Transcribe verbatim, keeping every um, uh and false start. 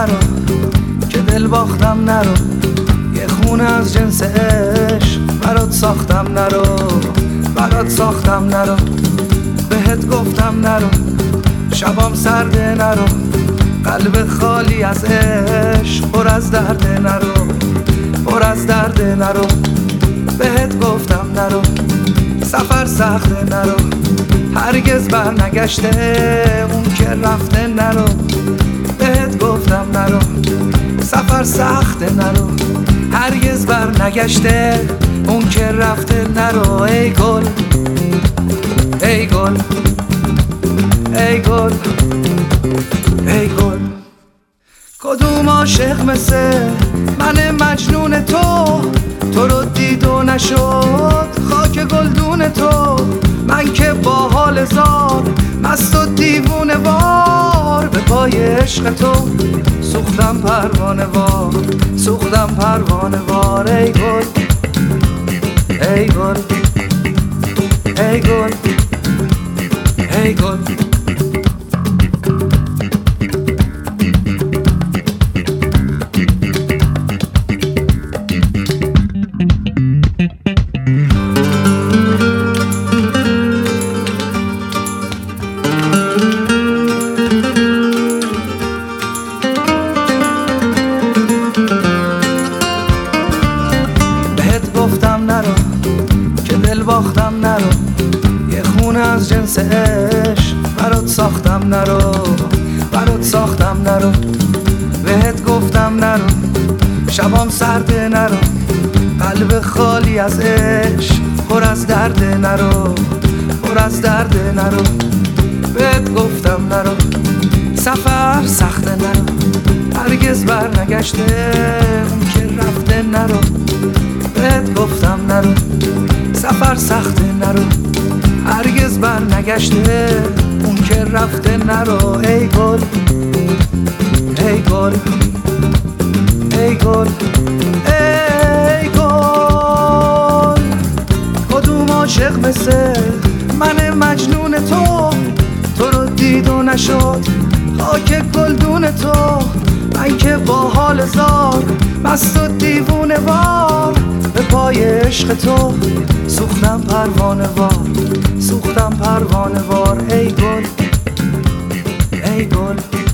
نرو که دل باختم نرو، یه خونه از جنس عشق برات ساختم نرو، برات ساختم نرو، بهت گفتم نرو، شبام سرده نرو، قلب خالی از عشق پر از درد نرو، پر از درد نرو، بهت گفتم نرو، سفر سخته نرو، هرگز بر نگشته اون که رفته نرو، بهت گفتم نرو، سفر سخته نرو، هرگز بر نگشته اون که رفته نرو. ای گل ای گل ای گل ای گل، کدوم عاشق مثل من مجنون تو، تو رو دید و نشد خاک گلدون تو، من که با حال زار مست و دیوونه وار، به پای عشق تو سوختم پروانه وار، سوختم پروانه وار. ای گل ای گل ای گل ای گل، که دل باختم نرو، یه خونه از جنس عشق برات ساختم نرو، برات ساختم نرو، بهت گفتم نرو، شبام سرده نرو، قلب خالی از عشق پر از درد نرو، پر از درد نرو، بهت گفتم نرو، سفر سخته نرو، هرگز بر نگشته اون که رفته نرو، بهت گفتم نرو، سفر سخته نرو، هرگز بر نگشته اون که رفته نرو. ای گل ای گل ای گل ای گل، کدوم عاشق مثل من مجنون تو، تو رو دید و نشد خاک گلدون تو، من که با حال زار مست و دیوونه وار، به پای عشق تو سوختم پروانه وار، سوختم پروانه وار. ای گل ای گل